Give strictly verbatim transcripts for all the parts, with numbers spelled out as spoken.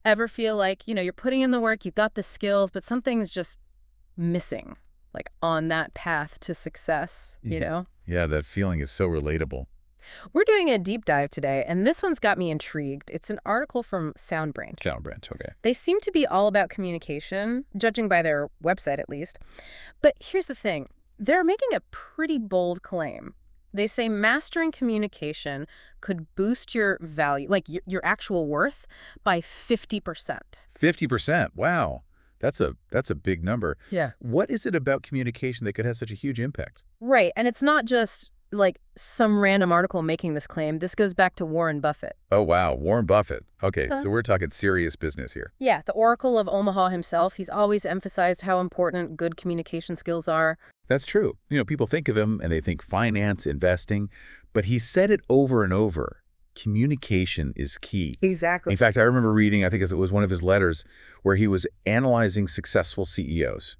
Ever feel like, you know, you're putting in the work, you've got the skills, but something's just missing, like on that path to success, you Mhm. know? Yeah, that feeling is so relatable. We're doing a deep dive today, and this one's got me intrigued. It's an article from SoundBranch. Sound branch, okay. They seem to be all about communication, judging by their website at least. But here's the thing. They're making a pretty bold claim. They say mastering communication could boost your value, like your, your actual worth, by fifty percent. fifty percent. Wow. That's a that's a big number. Yeah. What is it about communication that could have such a huge impact? Right. And it's not just like some random article making this claim. This goes back to Warren Buffett. Oh, wow. Warren Buffett. Okay, Huh? so we're talking serious business here. Yeah, the Oracle of Omaha himself. He's always emphasized how important good communication skills are. That's true. You know, people think of him and they think finance, investing, but he said it over and over. Communication is key. Exactly. In fact, I remember reading, I think it was one of his letters, where he was analyzing successful C E Os.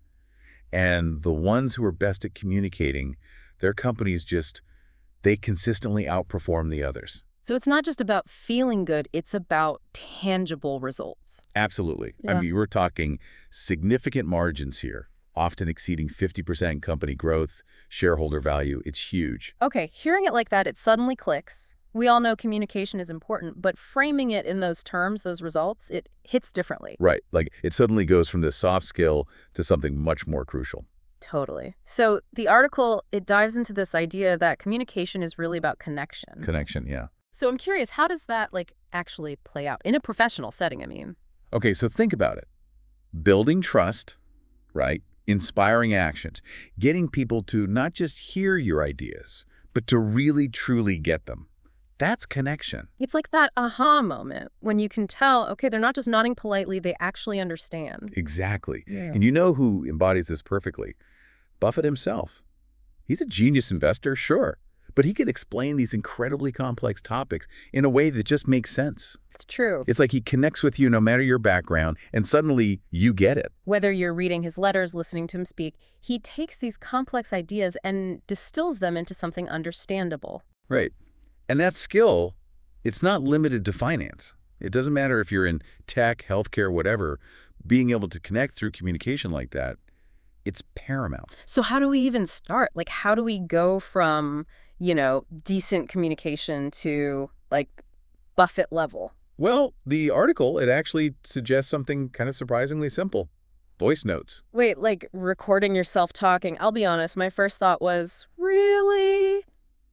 And the ones who were best at communicating, their companies just, they consistently outperform the others. So it's not just about feeling good, it's about tangible results. Absolutely. Yeah. I mean, we're talking significant margins here, often exceeding fifty percent company growth, shareholder value. It's huge. Okay, hearing it like that, it suddenly clicks. We all know communication is important, but framing it in those terms, those results, it hits differently. Right. Like it suddenly goes from this soft skill to something much more crucial. Totally. So the article, it dives into this idea that communication is really about connection. Connection, yeah. So I'm curious, how does that like actually play out in a professional setting, I mean? Okay, so think about it. Building trust, right? Inspiring actions. Getting people to not just hear your ideas, but to really, truly get them. That's connection. It's like that aha moment when you can tell, okay, they're not just nodding politely, they actually understand. Exactly. Yeah. And you know who embodies this perfectly? Buffett himself. He's a genius investor, sure, but he could explain these incredibly complex topics in a way that just makes sense. It's true. It's like he connects with you no matter your background, and suddenly you get it. Whether you're reading his letters, listening to him speak, he takes these complex ideas and distills them into something understandable. Right. And that skill, it's not limited to finance. It doesn't matter if you're in tech, healthcare, whatever. Being able to connect through communication like that, it's paramount. So how do we even start? Like, how do we go from, you know, decent communication to, like, Buffett level? Well, the article, it actually suggests something kind of surprisingly simple. Voice notes. Wait, like recording yourself talking. I'll be honest, my first thought was, really?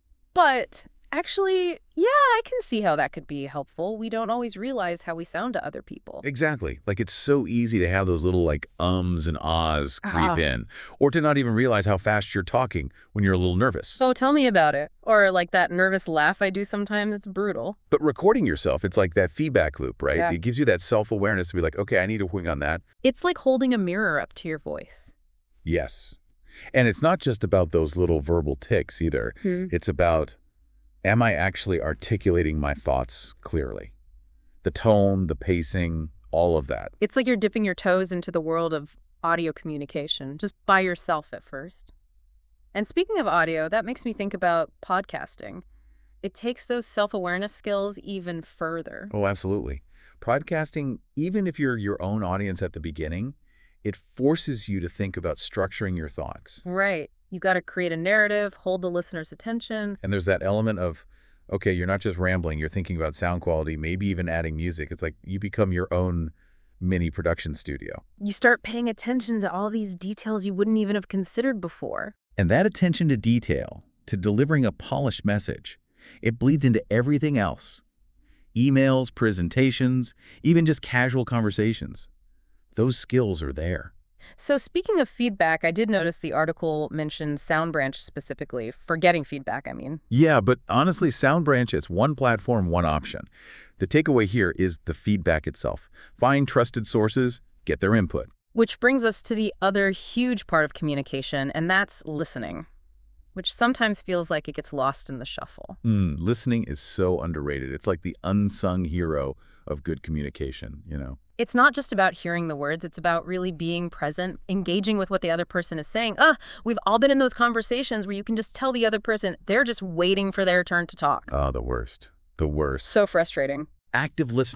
But actually, yeah, I can see how that could be helpful. We don't always realize how we sound to other people. Exactly. Like it's so easy to have those little like ums and ahs creep Ah. in, or to not even realize how fast you're talking when you're a little nervous. So tell me about it. Or like that nervous laugh I do sometimes, it's brutal. But recording yourself, it's like that feedback loop, right? Yeah. It gives you that self-awareness to be like, okay, I need to wing on that. It's like holding a mirror up to your voice. Yes. And it's not just about those little verbal tics either. Hmm. It's about, am I actually articulating my thoughts clearly? The tone, the pacing, all of that. It's like you're dipping your toes into the world of audio communication, just by yourself at first. And speaking of audio, that makes me think about podcasting. It takes those self-awareness skills even further. Oh, absolutely. Podcasting, even if you're your own audience at the beginning, it forces you to think about structuring your thoughts. Right. You got to create a narrative, hold the listener's attention. And there's that element of, okay, you're not just rambling, you're thinking about sound quality, maybe even adding music. It's like you become your own mini production studio. You start paying attention to all these details you wouldn't even have considered before. And that attention to detail, to delivering a polished message, it bleeds into everything else. Emails, presentations, even just casual conversations. Those skills are there. So speaking of feedback, I did notice the article mentioned SoundBranch specifically, for getting feedback, I mean. Yeah, but honestly, SoundBranch, it's one platform, one option. The takeaway here is the feedback itself. Find trusted sources, get their input. Which brings us to the other huge part of communication, and that's listening, which sometimes feels like it gets lost in the shuffle. Mm, listening is so underrated. It's like the unsung hero of good communication, you know? It's not just about hearing the words, it's about really being present, engaging with what the other person is saying. Ah, we've all been in those conversations where you can just tell the other person they're just waiting for their turn to talk. Oh, the worst. The worst. So frustrating. Active listening.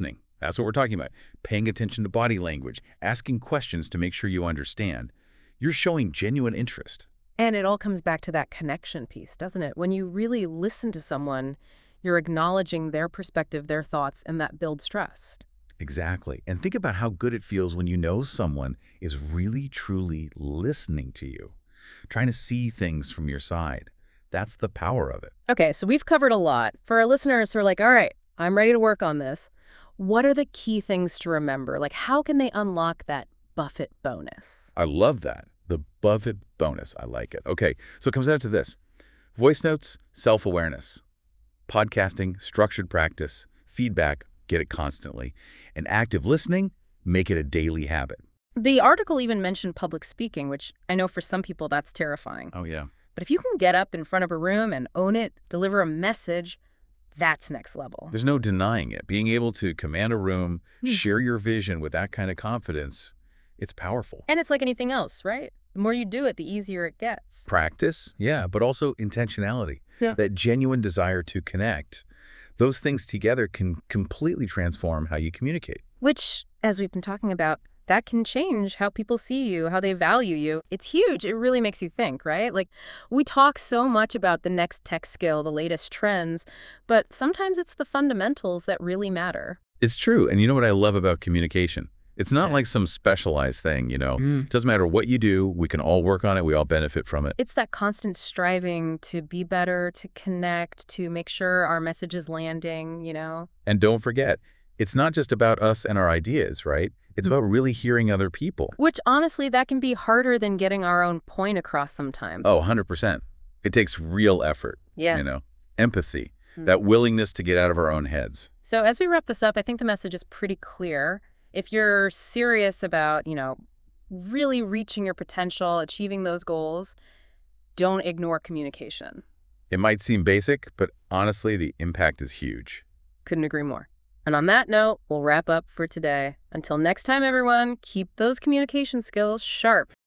That's what we're talking about. Paying attention to body language, asking questions to make sure you understand. You're showing genuine interest. And it all comes back to that connection piece, doesn't it? When you really listen to someone, you're acknowledging their perspective, their thoughts, and that builds trust. Exactly. And think about how good it feels when you know someone is really, truly listening to you, trying to see things from your side. That's the power of it. Okay, so we've covered a lot. For our listeners who are like, all right, I'm ready to work on this, what are the key things to remember? Like, how can they unlock that Buffett bonus? I love that. The Buffett bonus. I like it. Okay, so it comes down to this. Voice notes, self-awareness. Podcasting, structured practice. Feedback, get it constantly. And active listening, make it a daily habit. The article even mentioned public speaking, which I know for some people that's terrifying. Oh, yeah. But if you can get up in front of a room and own it, deliver a message, that's next level. There's no denying it. Being able to command a room, Hmm. share your vision with that kind of confidence, it's powerful. And it's like anything else, right? The more you do it, the easier it gets. Practice, yeah, but also intentionality. Yeah. That genuine desire to connect. Those things together can completely transform how you communicate. Which, as we've been talking about, that can change how people see you, how they value you. It's huge. It really makes you think, right? Like, we talk so much about the next tech skill, the latest trends, but sometimes it's the fundamentals that really matter. It's true. And you know what I love about communication? It's not Yeah. like some specialized thing, you know. It doesn't matter what you do. We can all work on it. We all benefit from it. It's that constant striving to be better, to connect, to make sure our message is landing, you know? And don't forget, it's not just about us and our ideas, right? It's about really hearing other people. Which, honestly, that can be harder than getting our own point across sometimes. Oh, one hundred percent. It takes real effort, Yeah. you know, empathy, Hmm. that willingness to get out of our own heads. So as we wrap this up, I think the message is pretty clear. If you're serious about, you know, really reaching your potential, achieving those goals, don't ignore communication. It might seem basic, but honestly, the impact is huge. Couldn't agree more. And on that note, we'll wrap up for today. Until next time, everyone, keep those communication skills sharp.